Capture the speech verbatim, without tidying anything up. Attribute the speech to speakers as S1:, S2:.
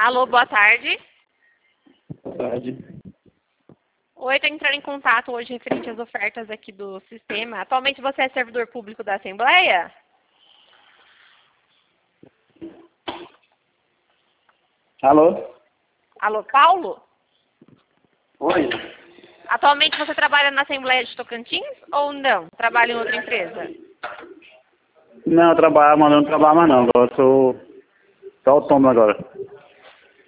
S1: Alô, boa tarde.
S2: Boa tarde.
S1: Oi, estou entrando em contato hoje referente às ofertas aqui do sistema. Atualmente você é servidor público da Assembleia?
S2: Alô?
S1: Alô, Paulo?
S2: Oi.
S1: Atualmente você trabalha na Assembleia de Tocantins ou não? Trabalha em outra empresa?
S2: Não, eu trabalho, mas eu não trabalho mais não. Agora eu sou, sou autônomo agora.